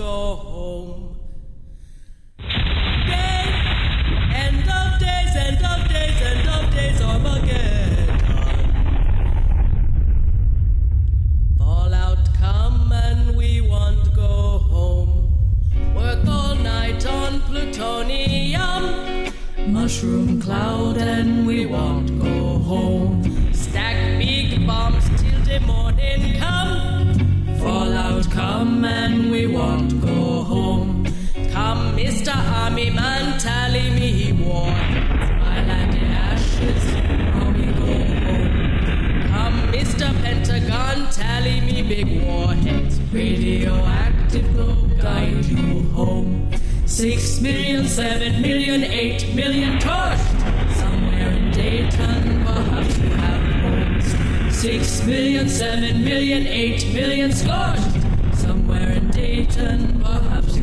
go home. Day, end of days, end of days, end of days, Armageddon. Fallout come and we won't go home. Work all night on plutonium. Mushroom cloud and we won't go home. Stack big bombs till the morning come. Fallout come and we won't go home. Come, Mr. Army Man, tally me war. Smile at the ashes, how we go home. Come, Mr. Pentagon, tally me big warheads. Radioactive will guide you home. 6 million, 7 million, 8 million torched. Somewhere in Dayton, perhaps you have homes. 6 million, 7 million, 8 million scorched. Somewhere in Dayton, perhaps you